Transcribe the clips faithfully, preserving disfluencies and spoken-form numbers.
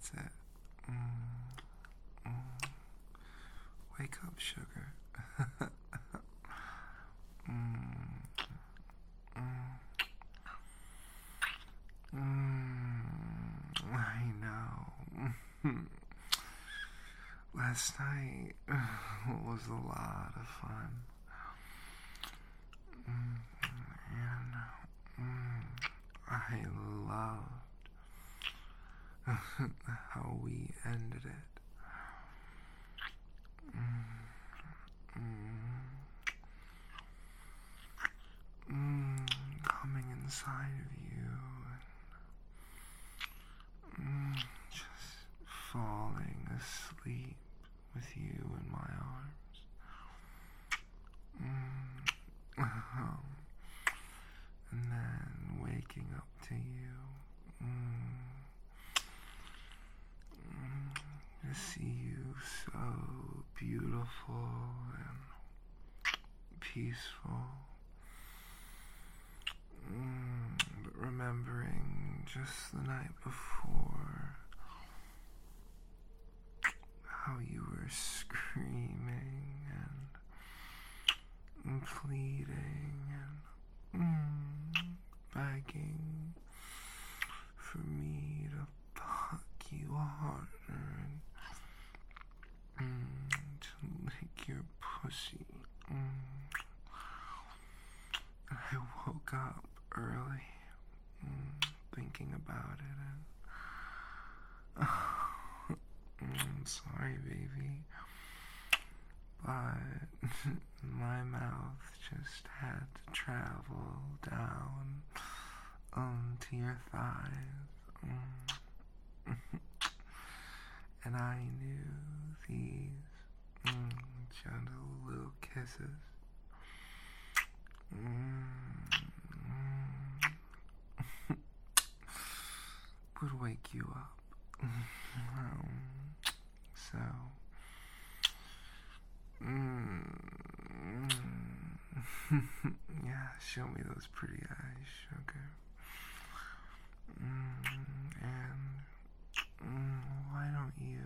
That's it. Mm, mm. Wake up, sugar. mm, mm, mm, I know. Last night was a lot of fun. Mm, and mm, I loved how we ended it. Mm, mm, mm, coming inside of you and mm, just falling asleep with you in my arms. Mm, and then waking up to you. Mm, mm, to see you so beautiful and peaceful. Mm, but remembering just the night before how you were screaming and, and pleading and mm, begging for me to fuck you harder and mm, to lick your pussy. Mm. And I woke up early mm, thinking about it and I'm sorry, baby, but my mouth just had to travel down um, to your thighs, mm. And I knew these mm, gentle little kisses mm, would wake you up. Um, so, mm, yeah, show me those pretty eyes, sugar. Mm, and mm, why don't you,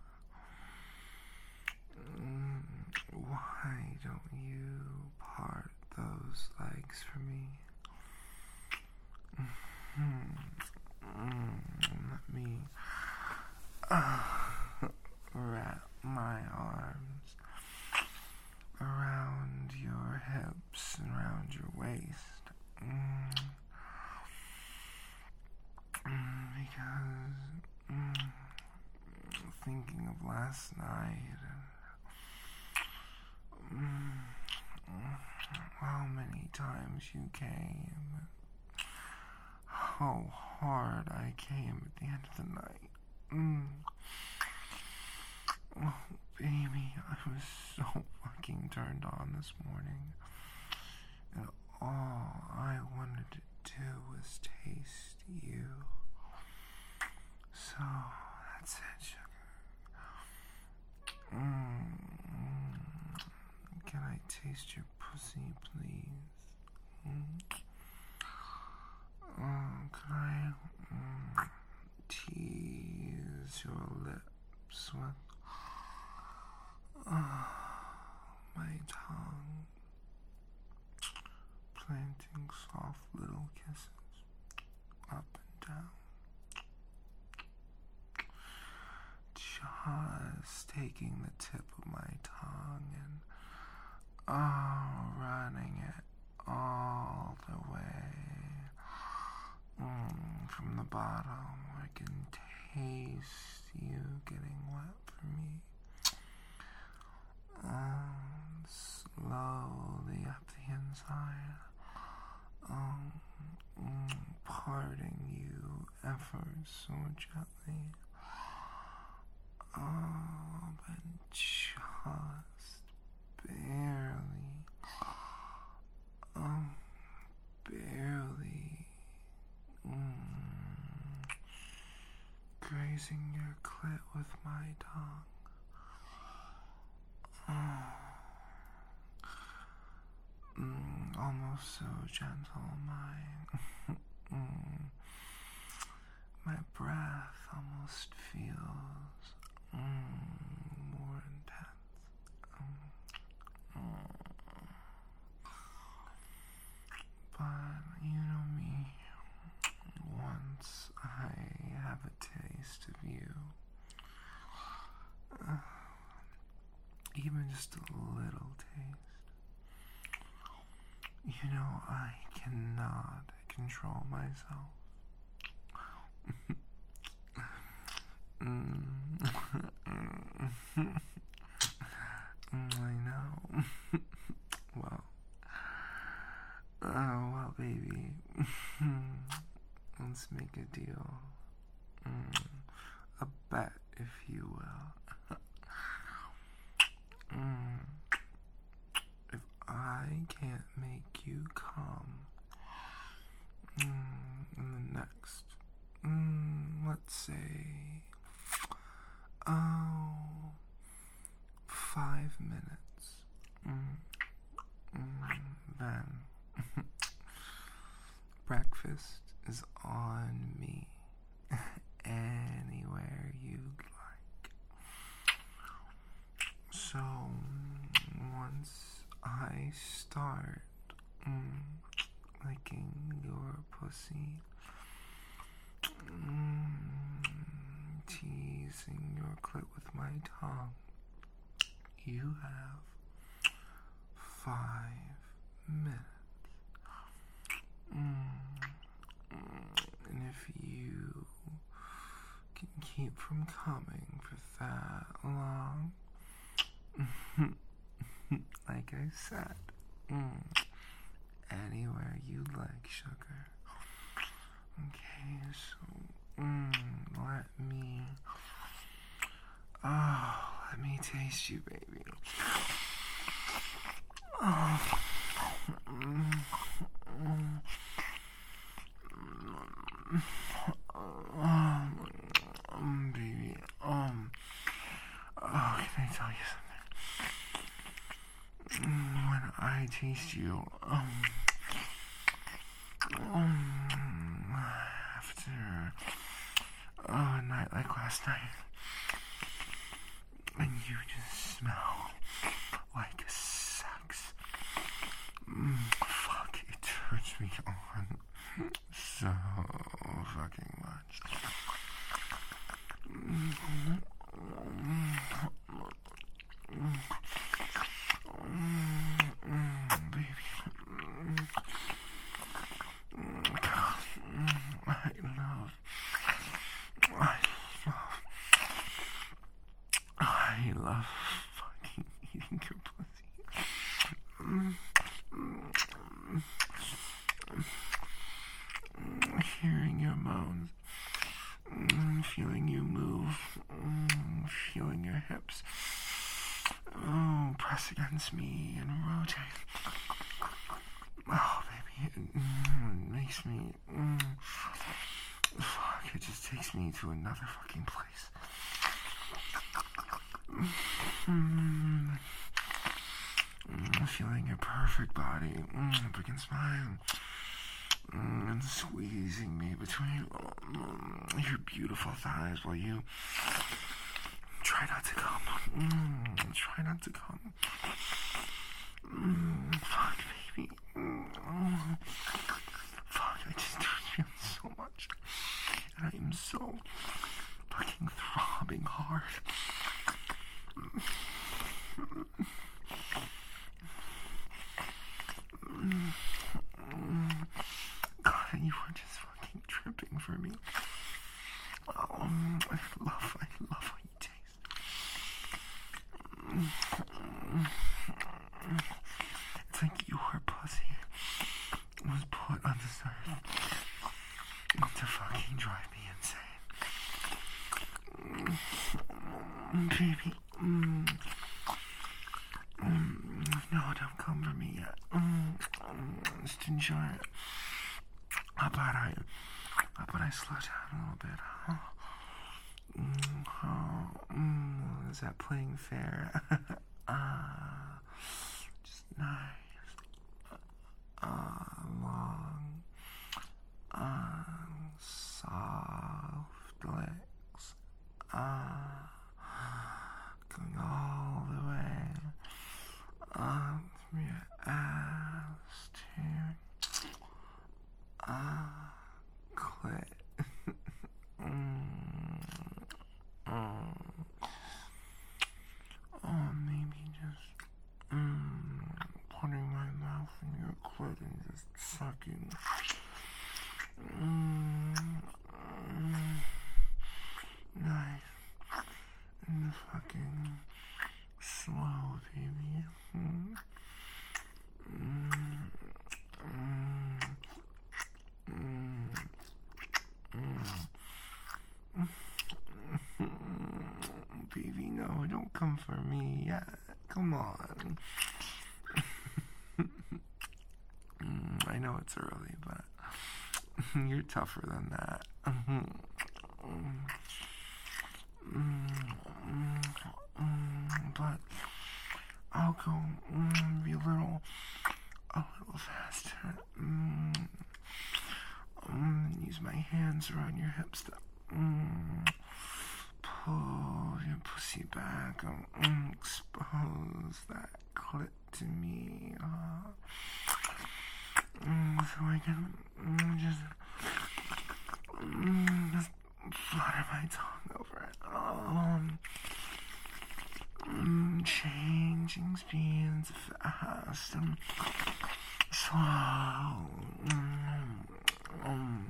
mm, why don't you part those legs for me? Mm, mm, let me uh, wrap my arms around your hips and around your waist. Mm. Mm, because mm, thinking of last night and mm, how many times you came, how hard I came at the end of the night. Mm. Oh, baby, I was so fucking turned on this morning. And all I wanted to do was taste you. So, that's it, sugar. Mm. Can I taste your pussy, please? Mm. Oh, can I mm, tease your lips with oh, my tongue, planting soft little kisses up and down, just taking the tip of my tongue and oh, running it all the way mm, from the bottom where I can taste you getting wet for me. Um, slowly up the inside, um, mm, parting you ever so gently. Oh, but just barely, um, barely, mm, grazing your clit with my tongue. Oh, mm, almost so gentle, my, mm, my breath almost feels mm, more intense. Um, mm. But you know me, once I have a taste of you, uh, even just a little taste, you know, I cannot control myself. mm. I know. Well, uh, well, baby, let's make a deal. Mm. A bet, if you will. mm. If I can't make you come mm, in the next, mm, let's say, oh, five minutes, mm, mm, then breakfast is on me. Anywhere you'd like. So once I start mm, licking your pussy, mm, teasing your clit with my tongue, you have five minutes. Mm, and if you can keep from coming for that long, like I said, mm, anywhere you like, sugar. Okay, so mm, let me, oh, let me taste you, baby. Oh, mm, mm, um, um, baby, um, oh, can I tell you something? When I taste you, um, um, after oh, a night like last night, and you just smell like sex. Mm, fuck, it turns me on so fucking much. Mm, mm, mm, mm, baby. Mm, mm, I love, I love, I love fucking eating your pussy. Mm, mm, mm, hearing your moans, mm, feeling you move, mm, feeling your hips, oh, press against me and rotate. Oh, baby, it, mm, it makes me, mm, fuck, it just takes me to another fucking place. Mm, mm, feeling your perfect body mm, up against mine. Mm, and squeezing me between mm, your beautiful thighs while you try not to come. Mm, try not to come. Mm, fuck, baby. Mm, fuck, I just feel so much. And I am so fucking throbbing hard. Mm, mm, mm, God, you were just fucking tripping for me. Oh, I love, I love how you taste. It's like your pussy was put on this earth to fucking drive me insane. Baby, mm, mm, no, don't come for me yet. Mm, just enjoy it. How about I, how about I slow down a little bit, huh? Mm, oh, mm, is that playing fair? Ah, uh, just nice. Ah, uh, long, ah, uh, soft. up your ass to uh, clit. mm, mm. Oh, maybe just mm, putting my mouth in your clit and just sucking. Mm, mm, nice and fucking slow, baby. Mm, mm, mm, mm, mm. Baby, no, don't come for me. Yeah, come on. mm, I know it's early, but you're tougher than that. mm, mm, mm, but I'll go mm, be a little, a little faster. Mm, mm, use my hands around your hips to mm, pull your pussy back. Um, mm, expose that clit to me. Uh, mm, so I can mm, just, mm, just flutter my tongue over it. Um, mm, changing speeds fast and slow. Mm, um,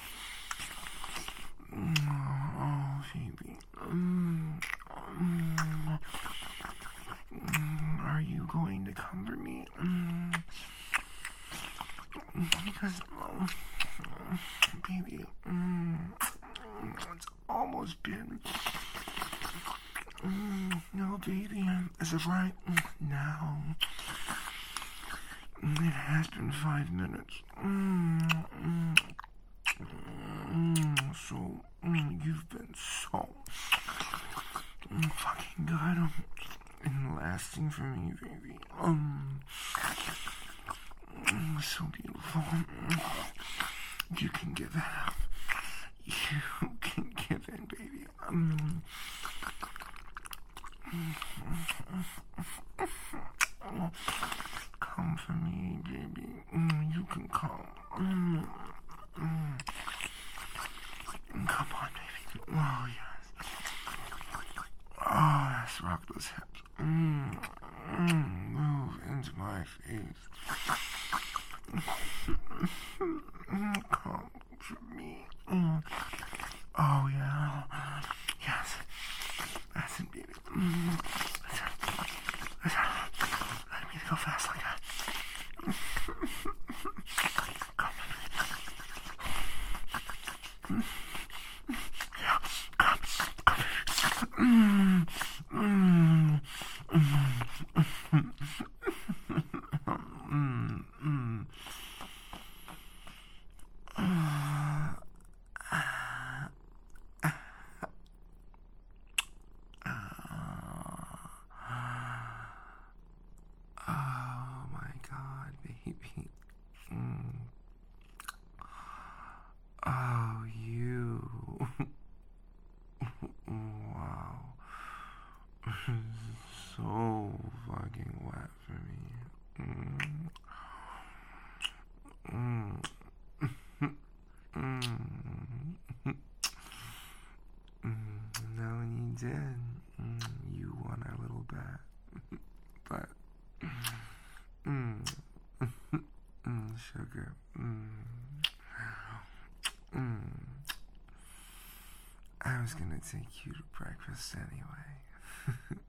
oh, baby. Mm, mm, mm, are you going to comfort me? Mm, because, oh, baby, mm, it's almost been. Mm, no, baby, as of right now, it has been five minutes. Mm, mm, mm, so, mm, you've been so mm, fucking good and lasting for me, baby. Um, mm, so beautiful. You can give it up. You can give in, baby. Um, come for me, baby. Mm, you can come. Mm, mm. Come on, baby. Oh, yes. Oh, let's rock those hips. Mm, mm, move into my face. Mm, come for me. Mm. Oh, yeah. Yes. That's it, baby. Mm. Let me go fast like that. Come on. Yeah, come, come. Mm, mm, mm, mm, mm. Uh, oh my God, baby. Mm. Oh, you. Wow. So fucking wet for me. Mm. Mm. mm. Mm. Now when you did, mm, you won a little bet. But, mm. mm, sugar. Mm. Mm. I was gonna take you to breakfast anyway.